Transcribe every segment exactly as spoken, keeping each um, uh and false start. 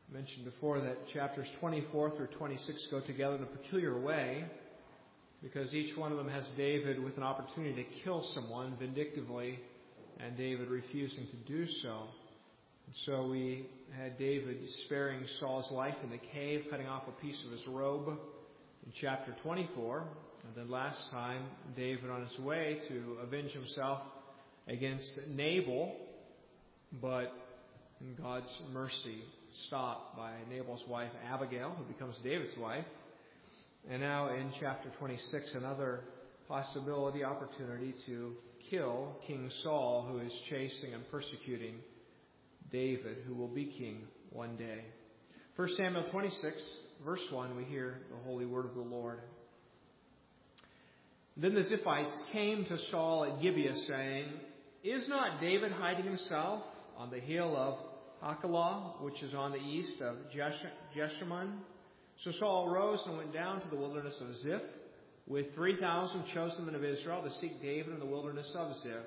I mentioned before that chapters twenty-four through twenty-six go together in a peculiar way because each one of them has David with an opportunity to kill someone vindictively and David refusing to do so. And so we had David sparing Saul's life in the cave, cutting off a piece of his robe in chapter twenty-four. And then last time, David on his way to avenge himself against Nabal, but in God's mercy stopped by Nabal's wife Abigail, who becomes David's wife. And now in chapter twenty-six, another possibility, opportunity to kill King Saul, who is chasing and persecuting David, who will be king one day. First Samuel twenty-six, verse one, we hear the holy word of the Lord. Then the Ziphites came to Saul at Gibeah, saying, "Is not David hiding himself on the hill of Hachilah, which is on the east of Jeshimon?" So Saul rose and went down to the wilderness of Ziph with three thousand chosen men of Israel to seek David in the wilderness of Ziph.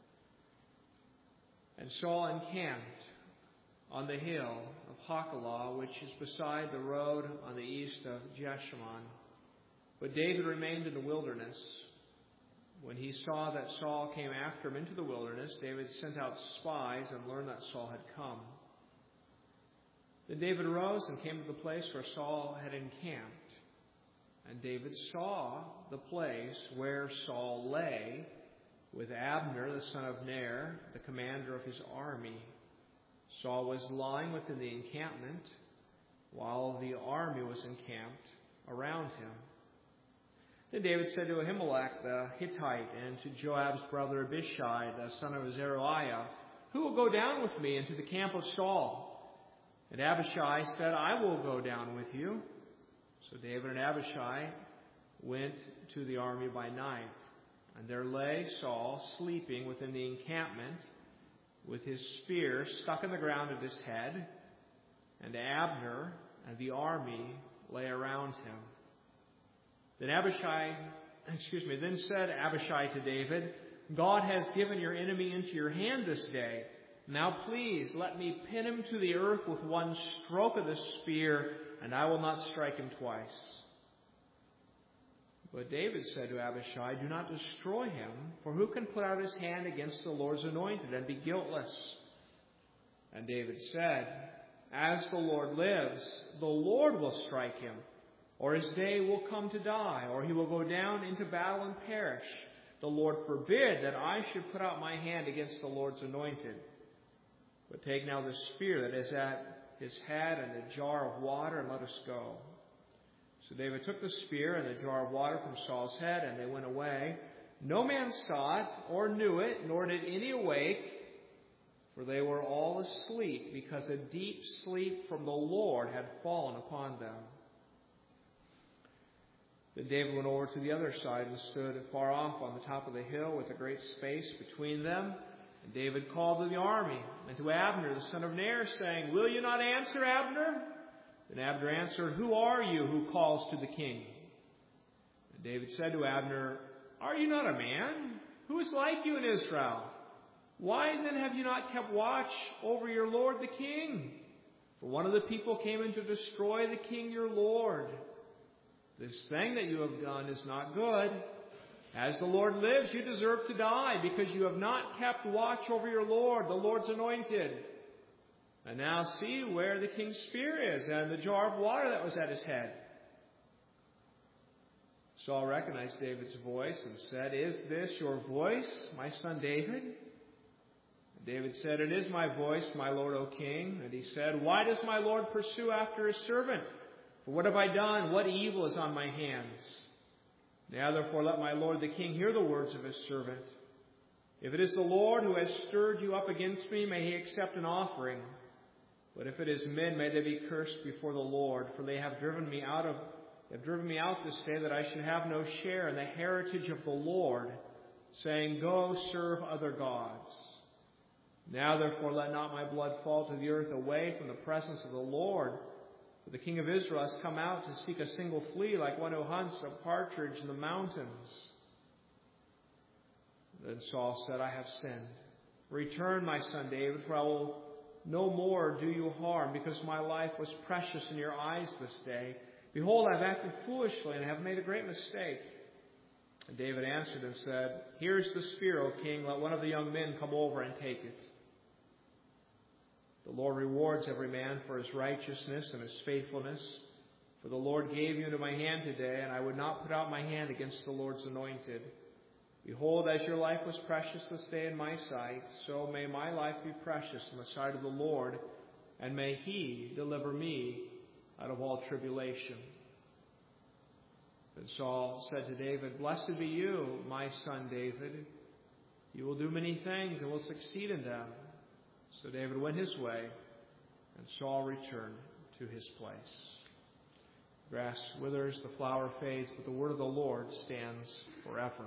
And Saul encamped on the hill of Hachilah, which is beside the road on the east of Jeshimon. But David remained in the wilderness. When he saw that Saul came after him into the wilderness, David sent out spies and learned that Saul had come. Then David arose and came to the place where Saul had encamped. And David saw the place where Saul lay, with Abner, the son of Ner, the commander of his army. Saul was lying within the encampment, while the army was encamped around him. Then David said to Ahimelech the Hittite and to Joab's brother Abishai, the son of Zeruiah, "Who will go down with me into the camp of Saul?" And Abishai said, "I will go down with you." So David and Abishai went to the army by night. And there lay Saul sleeping within the encampment, with his spear stuck in the ground at his head, and Abner and the army lay around him. Then Abishai, excuse me, then said Abishai to David, "God has given your enemy into your hand this day. Now please let me pin him to the earth with one stroke of the spear, and I will not strike him twice." But David said to Abishai, "Do not destroy him, for who can put out his hand against the Lord's anointed and be guiltless?" And David said, "As the Lord lives, the Lord will strike him, or his day will come to die, or he will go down into battle and perish. The Lord forbid that I should put out my hand against the Lord's anointed. But take now the spear that is at his head and the jar of water, and let us go." So David took the spear and the jar of water from Saul's head, and they went away. No man saw it or knew it, nor did any awake, for they were all asleep, because a deep sleep from the Lord had fallen upon them. Then David went over to the other side and stood far off on the top of the hill with a great space between them. And David called to the army and to Abner, the son of Ner, saying, "Will you not answer, Abner?" Then Abner answered, "Who are you who calls to the king?" And David said to Abner, "Are you not a man? Who is like you in Israel? Why then have you not kept watch over your lord the king? For one of the people came in to destroy the king your lord. This thing that you have done is not good. As the Lord lives, you deserve to die, because you have not kept watch over your lord, the Lord's anointed. And now see where the king's spear is, and the jar of water that was at his head." Saul recognized David's voice and said, "Is this your voice, my son David?" And David said, "It is my voice, my lord, O king." And he said, "Why does my lord pursue after his servant? For what have I done? What evil is on my hands? Now therefore let my lord the king hear the words of his servant. If it is the Lord who has stirred you up against me, may he accept an offering. But if it is men, may they be cursed before the Lord, for they have driven me out of they have driven me out this day, that I should have no share in the heritage of the Lord, saying, 'Go serve other gods.' Now therefore let not my blood fall to the earth away from the presence of the Lord. For the king of Israel has come out to seek a single flea, like one who hunts a partridge in the mountains." Then Saul said, "I have sinned. Return, my son David, for I will no more do you harm, because my life was precious in your eyes this day. Behold, I have acted foolishly and have made a great mistake. And David answered and said, Here is the spear, O king. Let one of the young men come over and take it. The Lord rewards every man for his righteousness and his faithfulness. For the Lord gave you into my hand today, and I would not put out my hand against the Lord's anointed. Behold, as your life was precious this day in my sight, so may my life be precious in the sight of the Lord, and may He deliver me out of all tribulation. Then Saul said to David, Blessed be you, my son David. You will do many things and will succeed in them. So David went his way, and Saul returned to his place. Grass withers, the flower fades, but the word of the Lord stands forever.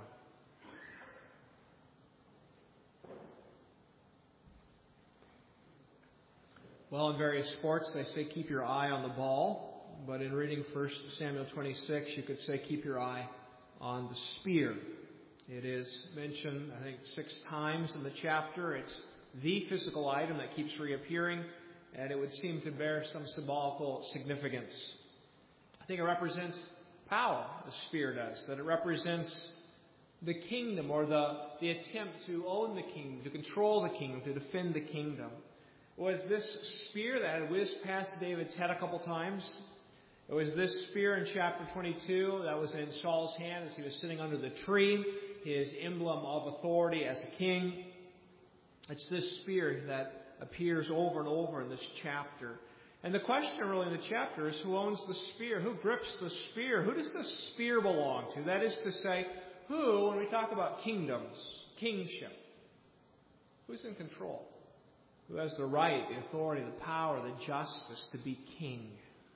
Well, in various sports, they say keep your eye on the ball. But in reading First Samuel twenty-six, you could say keep your eye on the spear. It is mentioned, I think, six times in the chapter. It's the physical item that keeps reappearing, and it would seem to bear some symbolical significance. I think it represents power, the spear does, that it represents the kingdom, or the, the attempt to own the kingdom, to control the kingdom, to defend the kingdom. It was this spear that had whizzed past David's head a couple times. It was this spear in chapter twenty-two that was in Saul's hand as he was sitting under the tree, his emblem of authority as a king. It's this spear that appears over and over in this chapter. And the question really in the chapter is, who owns the spear? Who grips the spear? Who does the spear belong to? That is to say, who, when we talk about kingdoms, kingship, who's in control? Who has the right, the authority, the power, the justice to be king?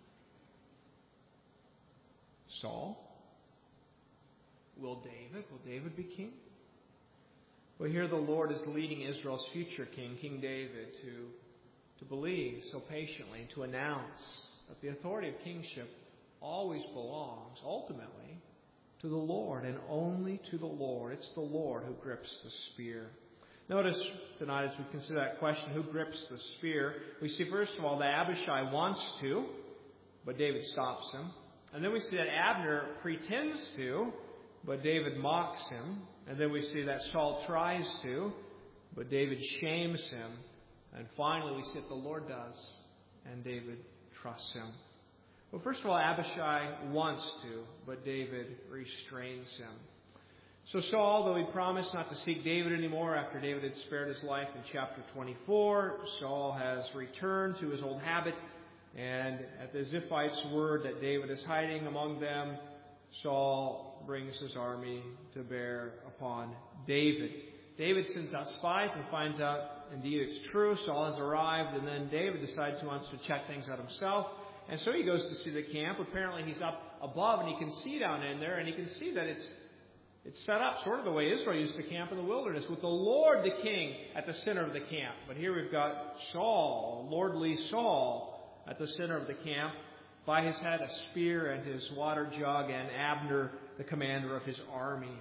Saul? Will David? Will David be king? Well, here the Lord is leading Israel's future king, King David, to, to believe so patiently, to announce that the authority of kingship always belongs, ultimately, to the Lord, and only to the Lord. It's the Lord who grips the spear. Notice tonight as we consider that question, who grips the spear, we see first of all that Abishai wants to, but David stops him. And then we see that Abner pretends to, but David mocks him. And then we see that Saul tries to, but David shames him. And finally we see that the Lord does, and David trusts him. Well, first of all, Abishai wants to, but David restrains him. So Saul, though he promised not to seek David anymore after David had spared his life in chapter twenty-four, Saul has returned to his old habit, and at the Ziphites' word that David is hiding among them, Saul brings his army to bear upon David. David sends out spies and finds out indeed it's true. Saul has arrived, and then David decides he wants to check things out himself. And so he goes to see the camp. Apparently he's up above, and he can see down in there, and he can see that it's It's set up sort of the way Israel used to camp in the wilderness, with the Lord the king at the center of the camp. But here we've got Saul, lordly Saul, at the center of the camp. By his head a spear and his water jug, and Abner, the commander of his army.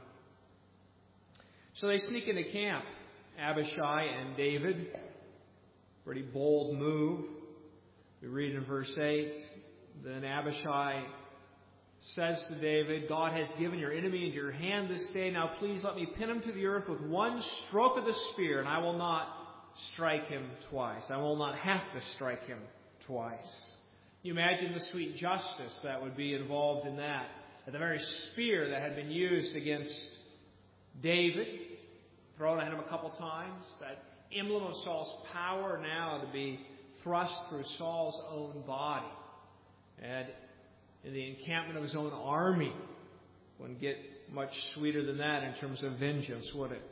So they sneak into camp, Abishai and David. Pretty bold move. We read in verse eight, then Abishai says to David, God has given your enemy into your hand this day. Now please let me pin him to the earth with one stroke of the spear, and I will not strike him twice. I will not have to strike him twice. You imagine the sweet justice that would be involved in that. That the very spear that had been used against David, thrown at him a couple times, that emblem of Saul's power now to be thrust through Saul's own body. And in the encampment of his own army. Wouldn't get much sweeter than that in terms of vengeance, would it?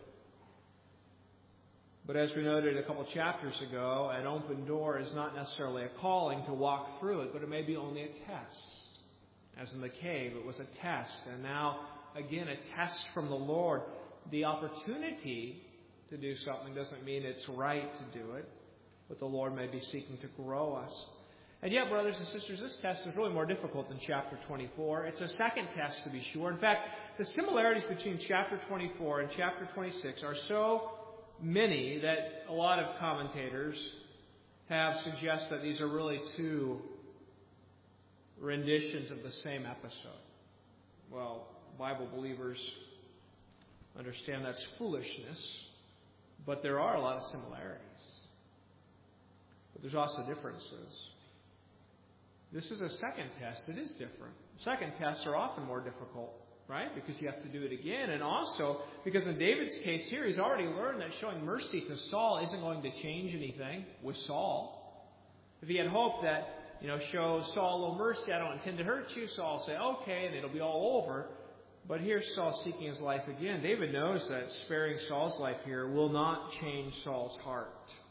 But as we noted a couple chapters ago, an open door is not necessarily a calling to walk through it, but it may be only a test. As in the cave, it was a test. And now, again, a test from the Lord. The opportunity to do something doesn't mean it's right to do it, but the Lord may be seeking to grow us. And yet, brothers and sisters, this test is really more difficult than chapter twenty-four. It's a second test, to be sure. In fact, the similarities between chapter twenty-four and chapter twenty-six are so many that a lot of commentators have suggested that these are really two renditions of the same episode. Well, Bible believers understand that's foolishness, but there are a lot of similarities. But there's also differences. This is a second test. It is different. Second tests are often more difficult, right? Because you have to do it again. And also, because in David's case here, he's already learned that showing mercy to Saul isn't going to change anything with Saul. If he had hoped that, you know, show Saul a little mercy, I don't intend to hurt you, Saul will say, okay, and it'll be all over. But here's Saul seeking his life again. David knows that sparing Saul's life here will not change Saul's heart.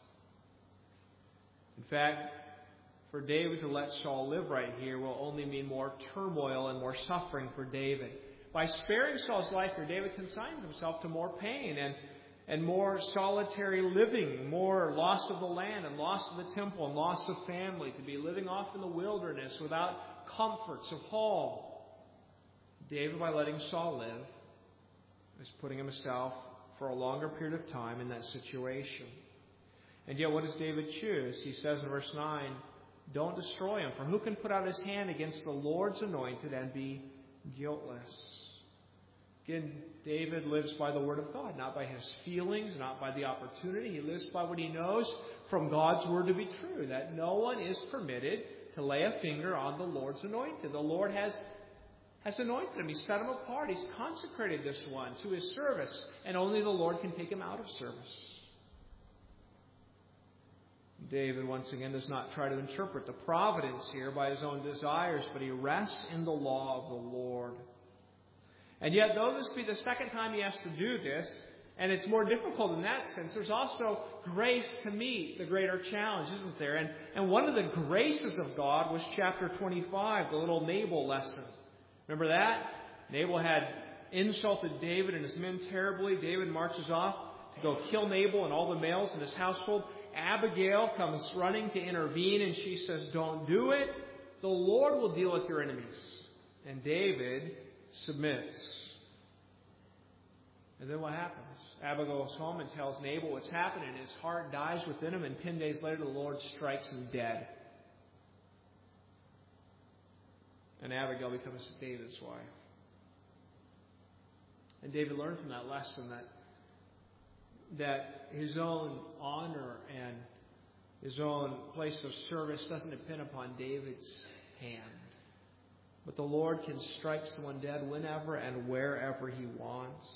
In fact, for David to let Saul live right here will only mean more turmoil and more suffering for David. By sparing Saul's life here, David consigns himself to more pain and, and more solitary living, more loss of the land and loss of the temple and loss of family, to be living off in the wilderness without comforts of home. David, by letting Saul live, is putting himself for a longer period of time in that situation. And yet, what does David choose? He says in verse nine, don't destroy him, for who can put out his hand against the Lord's anointed and be guiltless? Again, David lives by the Word of God, not by his feelings, not by the opportunity. He lives by what he knows from God's Word to be true, that no one is permitted to lay a finger on the Lord's anointed. The Lord has, has anointed him. He's set him apart. He's consecrated this one to his service, and only the Lord can take him out of service. David, once again, does not try to interpret the providence here by his own desires, but he rests in the law of the Lord. And yet, though this be the second time he has to do this, and it's more difficult in that sense, there's also grace to meet the greater challenge, isn't there? And, and one of the graces of God was chapter twenty-five, the little Nabal lesson. Remember that? Nabal had insulted David and his men terribly. David marches off to go kill Nabal and all the males in his household. Abigail comes running to intervene, and she says, don't do it. The Lord will deal with your enemies. And David submits. And then what happens? Abigail goes home and tells Nabal what's happened, and his heart dies within him, and ten days later the Lord strikes him dead. And Abigail becomes David's wife. And David learned from that lesson that that his own honor and his own place of service doesn't depend upon David's hand. But the Lord can strike someone dead whenever and wherever He wants.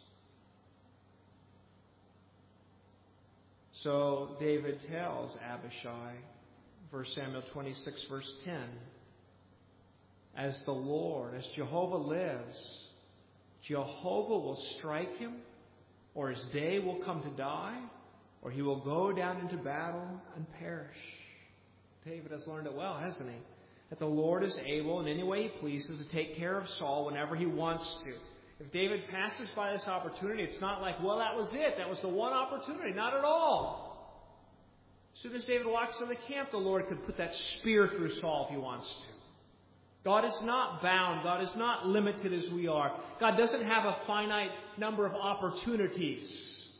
So David tells Abishai, First Samuel twenty-six, verse ten, as the Lord, as Jehovah lives, Jehovah will strike him, or his day will come to die, or he will go down into battle and perish. David has learned it well, hasn't he? That the Lord is able in any way He pleases to take care of Saul whenever He wants to. If David passes by this opportunity, it's not like, well, that was it. That was the one opportunity. Not at all. As soon as David walks in the camp, the Lord could put that spear through Saul if He wants to. God is not bound. God is not limited as we are. God doesn't have a finite number of opportunities.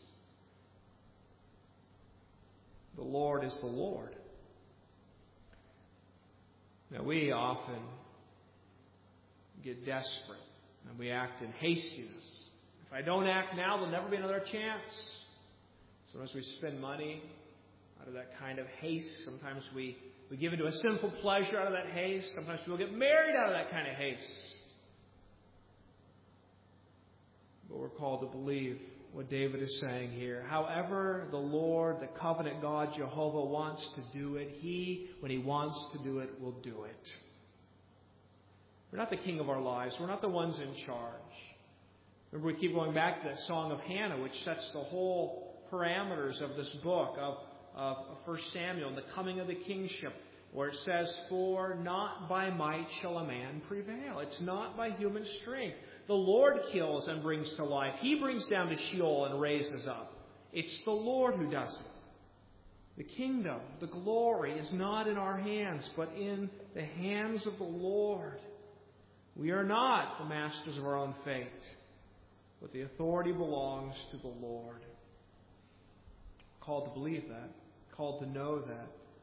The Lord is the Lord. Now, we often get desperate and we act in hastiness. If I don't act now, there'll never be another chance. Sometimes we spend money out of that kind of haste. Sometimes we, we give into a sinful pleasure out of that haste. Sometimes people get married out of that kind of haste. But we're called to believe what David is saying here. However the Lord, the covenant God, Jehovah, wants to do it, He, when He wants to do it, will do it. We're not the king of our lives. We're not the ones in charge. Remember, we keep going back to that Song of Hannah, which sets the whole parameters of this book of, of First Samuel and the coming of the kingship, where it says, for not by might shall a man prevail. It's not by human strength. The Lord kills and brings to life. He brings down to Sheol and raises up. It's the Lord who does it. The kingdom, the glory, is not in our hands, but in the hands of the Lord. We are not the masters of our own fate, but the authority belongs to the Lord. Called to believe that, called to know that,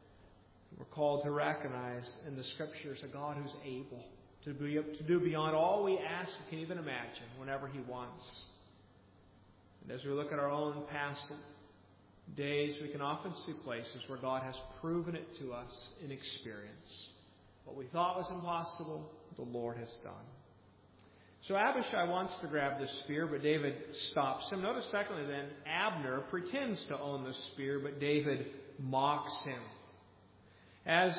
We're called to recognize in the Scriptures a God who's able to, be, to do beyond all we ask or can even imagine whenever He wants. And as we look at our own past days, we can often see places where God has proven it to us in experience. What we thought was impossible, the Lord has done. So Abishai wants to grab the spear, but David stops him. Notice secondly then, Abner pretends to own the spear, but David mocks him. As,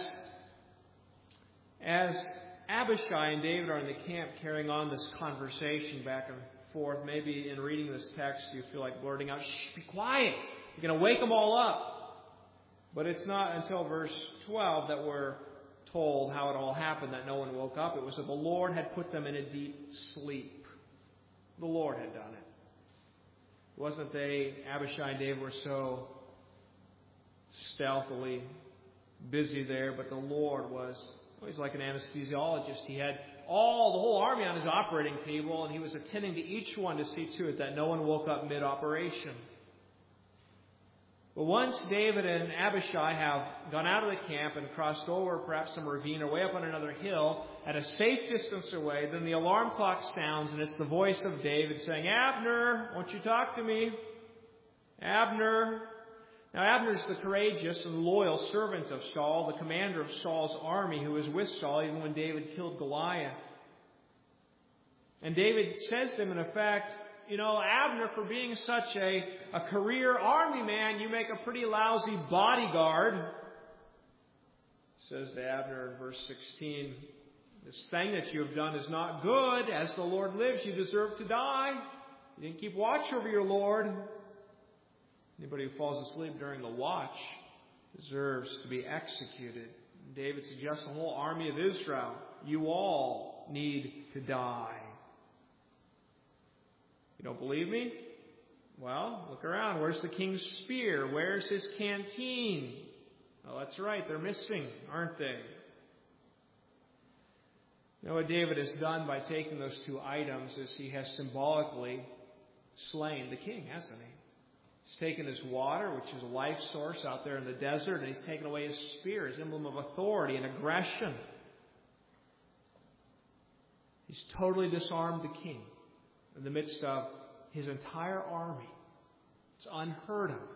as Abishai and David are in the camp carrying on this conversation back and forth, maybe in reading this text you feel like blurting out, "Shh, be quiet. You're going to wake them all up." But it's not until verse twelve that we're told how it all happened, that no one woke up. It was that the Lord had put them in a deep sleep. The Lord had done it. It wasn't they, Abishai and David, were so stealthily busy there, but the Lord was, well, he's like an anesthesiologist. He had all, the whole army on his operating table, and he was attending to each one to see to it that no one woke up mid-operation. But once David and Abishai have gone out of the camp and crossed over perhaps some ravine or way up on another hill at a safe distance away, then the alarm clock sounds and it's the voice of David saying, "Abner, won't you talk to me? Abner." Now Abner is the courageous and loyal servant of Saul, the commander of Saul's army who was with Saul even when David killed Goliath. And David says to him in effect, "You know, Abner, for being such a, a career army man, you make a pretty lousy bodyguard." Says to Abner in verse sixteen, "This thing that you have done is not good. As the Lord lives, you deserve to die. You didn't keep watch over your Lord." Anybody who falls asleep during the watch deserves to be executed. David suggests the whole army of Israel, you all need to die. You don't believe me? Well, look around. Where's the king's spear? Where's his canteen? Oh, that's right. They're missing, aren't they? You know what David has done by taking those two items is he has symbolically slain the king, hasn't he? He's taken his water, which is a life source out there in the desert, and he's taken away his spear, his emblem of authority and aggression. He's totally disarmed the king in the midst of his entire army. It's unheard of.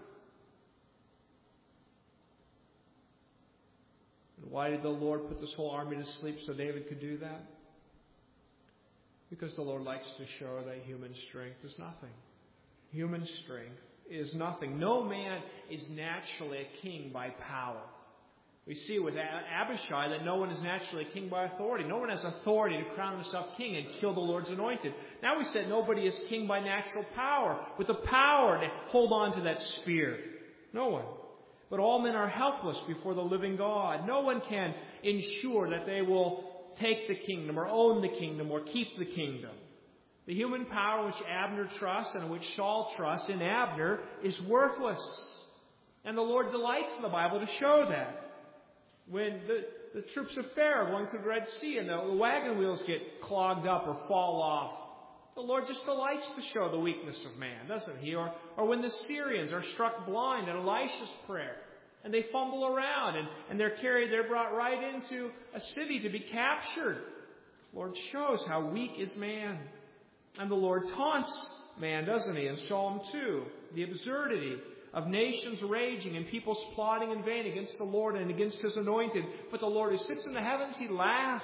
And why did the Lord put this whole army to sleep so David could do that? Because the Lord likes to show that human strength is nothing. Human strength is nothing. No man is naturally a king by power. We see with Abishai that no one is naturally a king by authority. No one has authority to crown himself king and kill the Lord's anointed. Now we said nobody is king by natural power, with the power to hold on to that spear. No one. But all men are helpless before the living God. No one can ensure that they will take the kingdom or own the kingdom or keep the kingdom. The human power which Abner trusts and which Saul trusts in Abner is worthless. And the Lord delights in the Bible to show that. When the, the troops of Pharaoh going through the Red Sea and the, the wagon wheels get clogged up or fall off, the Lord just delights to show the weakness of man, doesn't He? Or, or when the Syrians are struck blind in Elisha's prayer and they fumble around and, and they're carried, they're brought right into a city to be captured. The Lord shows how weak is man. And the Lord taunts man, doesn't He? In Psalm two, the absurdity of nations raging and peoples plotting in vain against the Lord and against His anointed. But the Lord who sits in the heavens, He laughs.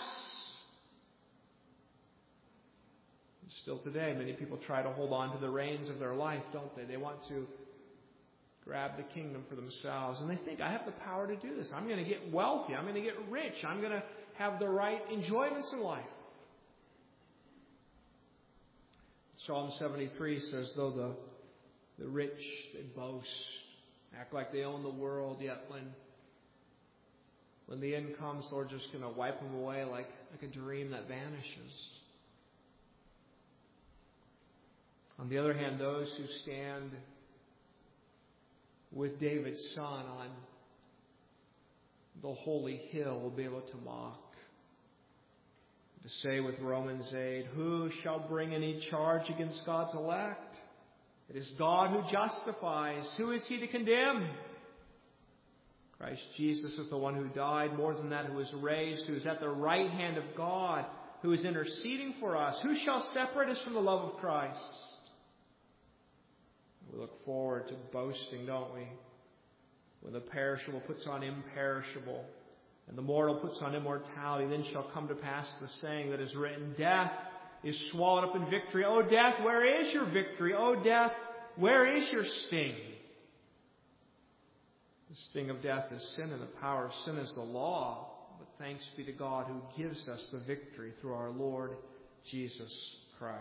And still today, many people try to hold on to the reins of their life, don't they? They want to grab the kingdom for themselves. And they think, I have the power to do this. I'm going to get wealthy. I'm going to get rich. I'm going to have the right enjoyments in life. Psalm seventy-three says, though the, the rich, they boast, act like they own the world, yet when, when the end comes, the Lord's just going to wipe them away like, like a dream that vanishes. On the other hand, those who stand with David's son on the holy hill will be able to mock. To say with Romans eight, who shall bring any charge against God's elect? It is God who justifies. Who is He to condemn? Christ Jesus is the one who died, more than that, who is raised, who is at the right hand of God, who is interceding for us. Who shall separate us from the love of Christ? We look forward to boasting, don't we? When the perishable puts on imperishable, and the mortal puts on immortality, then shall come to pass the saying that is written, death is swallowed up in victory. O death, where is your victory? O death, where is your sting? The sting of death is sin, and the power of sin is the law. But thanks be to God who gives us the victory through our Lord Jesus Christ.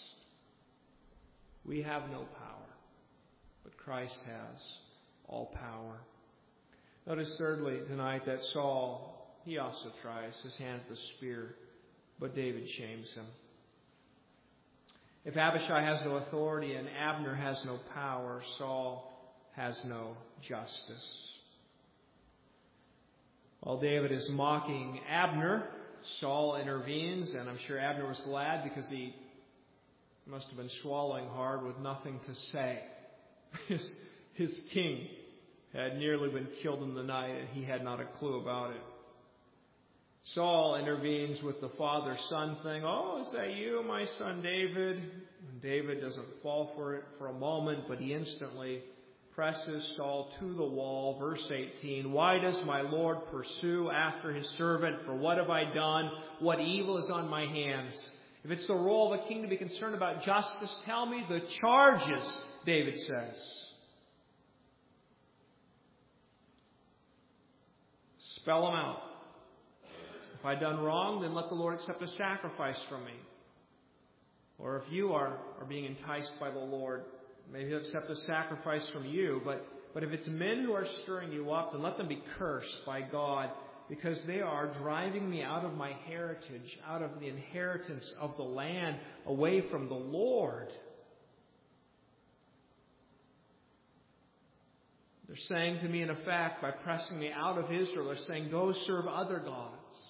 We have no power, but Christ has all power. Notice thirdly tonight that Saul, he also tries his hand at the spear, but David shames him. If Abishai has no authority and Abner has no power, Saul has no justice. While David is mocking Abner, Saul intervenes, and I'm sure Abner was glad because he must have been swallowing hard with nothing to say. His, his king had nearly been killed in the night, and he had not a clue about it. Saul intervenes with the father-son thing. Oh, is that you, my son David? And David doesn't fall for it for a moment, but he instantly presses Saul to the wall. Verse eighteen, why does my Lord pursue after his servant? For what have I done? What evil is on my hands? If it's the role of a king to be concerned about justice, tell me the charges, David says. Spell them out. If I've done wrong, then let the Lord accept a sacrifice from me. Or if you are, are being enticed by the Lord, maybe He'll accept a sacrifice from you. But, but if it's men who are stirring you up, then let them be cursed by God, because they are driving me out of my heritage, out of the inheritance of the land, away from the Lord. They're saying to me, in effect, by pressing me out of Israel, they're saying, go serve other gods.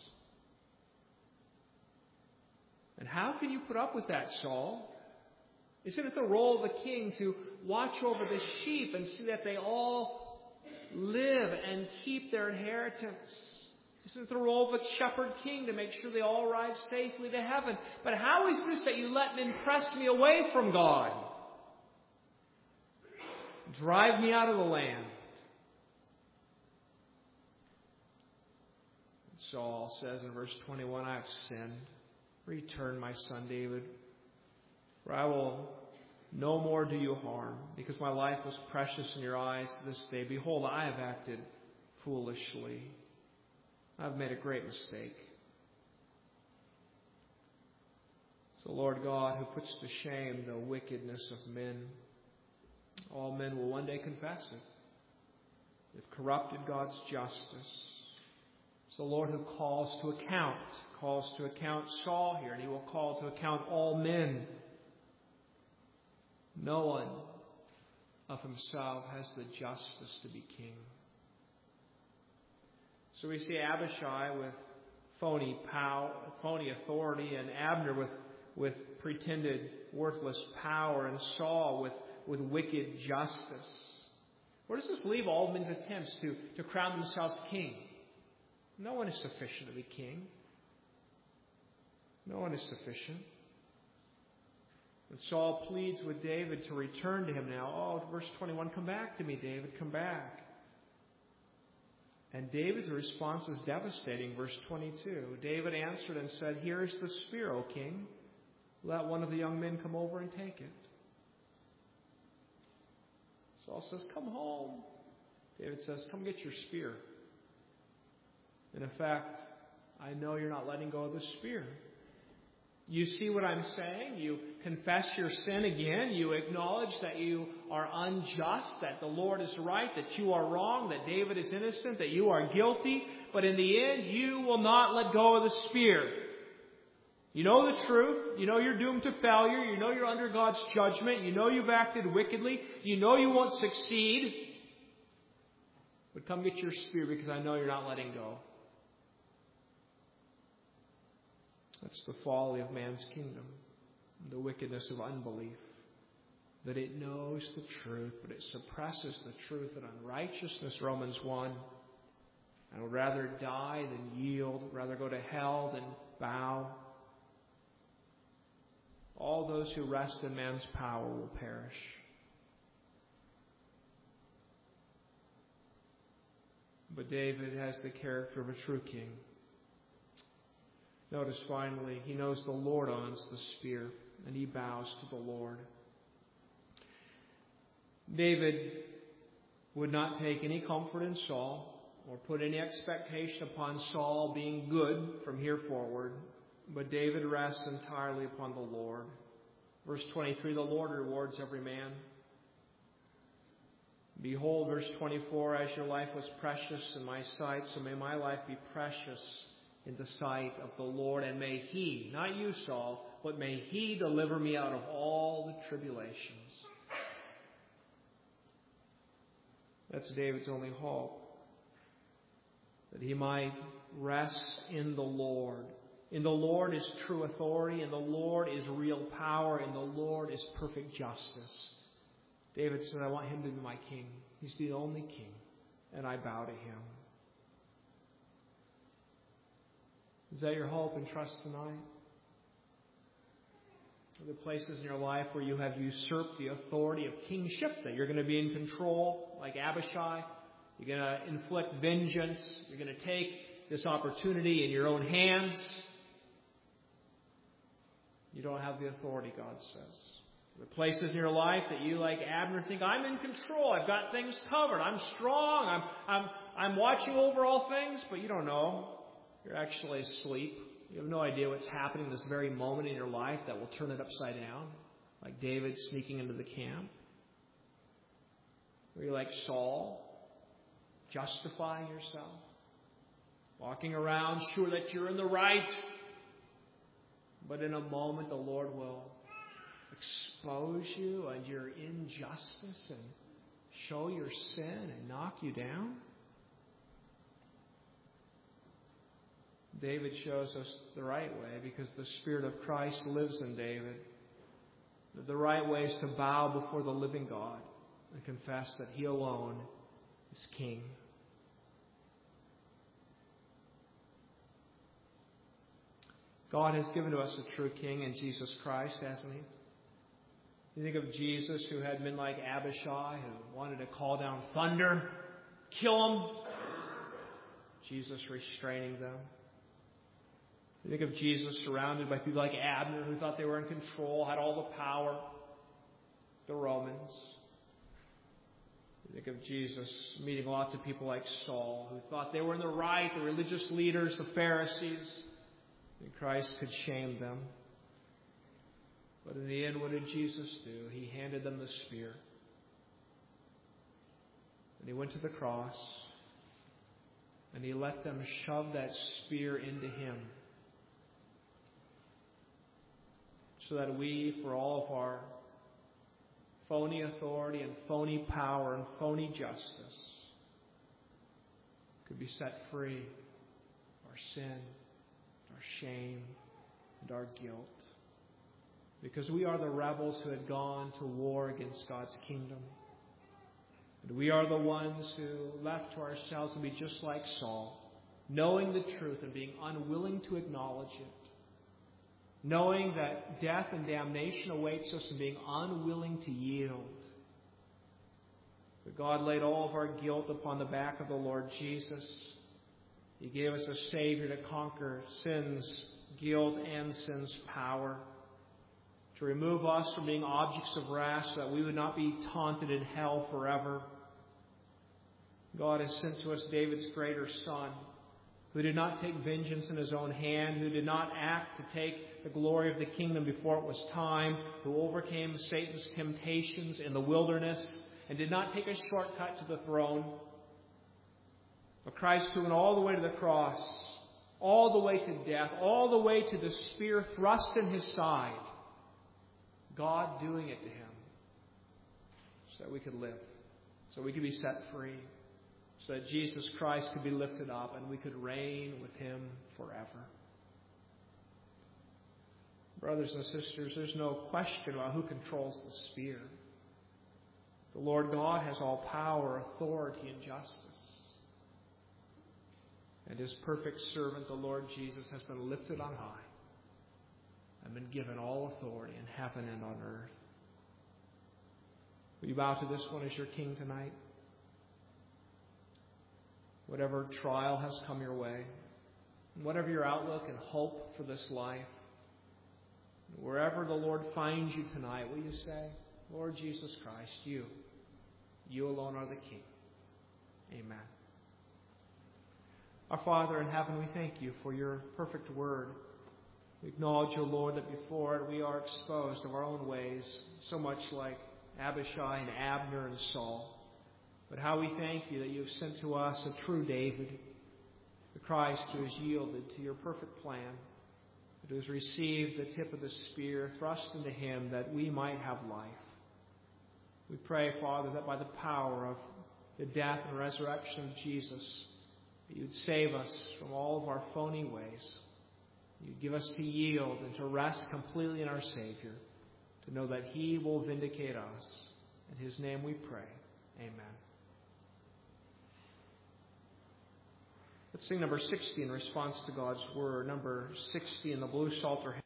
And how can you put up with that, Saul? Isn't it the role of a king to watch over the sheep and see that they all live and keep their inheritance? Isn't it the role of a shepherd king to make sure they all arrive safely to heaven? But how is this that you let men press me away from God? Drive me out of the land. Saul says in verse twenty-one, I have sinned. Return, my son David, for I will no more do you harm, because my life was precious in your eyes this day. Behold, I have acted foolishly. I have made a great mistake. So, Lord God, who puts to shame the wickedness of men, all men will one day confess it. They've corrupted God's justice. So, Lord, who calls to account, calls to account Saul here, and He will call to account all men. No one of himself has the justice to be king. So we see Abishai with phony power, phony authority, and Abner with, with pretended worthless power, and Saul with, with wicked justice. Where does this leave all men's attempts to, to crown themselves king? No one is sufficient to be king. No one is sufficient. And Saul pleads with David to return to him now. Oh, verse twenty-one, come back to me, David, come back. And David's response is devastating. Verse twenty-two, David answered and said, here is the spear, O king. Let one of the young men come over and take it. Saul says, come home. David says, come get your spear. In effect, I know you're not letting go of the spear. You see what I'm saying? You confess your sin again. You acknowledge that you are unjust, that the Lord is right, that you are wrong, that David is innocent, that you are guilty. But in the end, you will not let go of the spear. You know the truth. You know you're doomed to failure. You know you're under God's judgment. You know you've acted wickedly. You know you won't succeed. But come get your spear, because I know you're not letting go. That's the folly of man's kingdom, the wickedness of unbelief. That it knows the truth, but it suppresses the truth and unrighteousness, Romans one. I would rather die than yield, rather go to hell than bow. All those who rest in man's power will perish. But David has the character of a true king. Notice finally, he knows the Lord owns the spear, and he bows to the Lord. David would not take any comfort in Saul or put any expectation upon Saul being good from here forward, but David rests entirely upon the Lord. Verse twenty-three, the Lord rewards every man. Behold, verse twenty-four, as your life was precious in my sight, so may my life be precious in the sight of the Lord, and may He, not you, Saul, but may He deliver me out of all the tribulations. That's David's only hope, that he might rest in the Lord. In the Lord is true authority, in the Lord is real power, in the Lord is perfect justice. David said, I want Him to be my king. He's the only king, and I bow to Him. Is that your hope and trust tonight? Are there places in your life where you have usurped the authority of kingship, that you're going to be in control like Abishai? You're going to inflict vengeance. You're going to take this opportunity in your own hands. You don't have the authority, God says. There are places in your life that you, like Abner, think, I'm in control. I've got things covered. I'm strong. I'm, I'm, I'm watching over all things. But you don't know. You're actually asleep. You have no idea what's happening this very moment in your life that will turn it upside down, like David sneaking into the camp. Or you're like Saul, justifying yourself, walking around sure that you're in the right. But in a moment, the Lord will expose you and your injustice and show your sin and knock you down. David shows us the right way because the Spirit of Christ lives in David. The right way is to bow before the living God and confess that He alone is King. God has given to us a true King in Jesus Christ, hasn't He? You think of Jesus, who had men like Abishai, who wanted to call down thunder, kill him. Jesus restraining them. You think of Jesus surrounded by people like Abner, who thought they were in control, had all the power. The Romans. You think of Jesus meeting lots of people like Saul, who thought they were in the right, the religious leaders, the Pharisees. And Christ could shame them. But in the end, what did Jesus do? He handed them the spear. And He went to the cross. And He let them shove that spear into Him. So that we, for all of our phony authority and phony power and phony justice, could be set free of our sin, our shame, and our guilt. Because we are the rebels who had gone to war against God's kingdom. And we are the ones who, left to ourselves, would be just like Saul, knowing the truth and being unwilling to acknowledge it. Knowing that death and damnation awaits us and being unwilling to yield. But God laid all of our guilt upon the back of the Lord Jesus. He gave us a Savior to conquer sin's guilt and sin's power. To remove us from being objects of wrath so that we would not be taunted in hell forever. God has sent to us David's greater Son, who did not take vengeance in His own hand, who did not act to take the glory of the kingdom before it was time, who overcame Satan's temptations in the wilderness and did not take a shortcut to the throne. But Christ who went all the way to the cross, all the way to death, all the way to the spear thrust in His side, God doing it to Him so that we could live, so we could be set free, so that Jesus Christ could be lifted up and we could reign with Him forever. Brothers and sisters, there's no question about who controls the spear. The Lord God has all power, authority, and justice. And his perfect servant, the Lord Jesus, has been lifted on high and been given all authority in heaven and on earth. Will you bow to this one as your King tonight? Whatever trial has come your way, whatever your outlook and hope for this life, wherever the Lord finds you tonight, will you say, Lord Jesus Christ, you, you alone are the King. Amen. Our Father in heaven, we thank you for your perfect word. We acknowledge, O Lord, that before it we are exposed of our own ways, so much like Abishai and Abner and Saul. But how we thank you that you have sent to us a true David, the Christ who has yielded to your perfect plan, who has received the tip of the spear thrust into him that we might have life. We pray, Father, that by the power of the death and resurrection of Jesus, that you'd save us from all of our phony ways. You'd give us to yield and to rest completely in our Savior, to know that he will vindicate us. In his name we pray. Amen. Let's sing number sixty in response to God's word. Number sixty in the blue Psalter.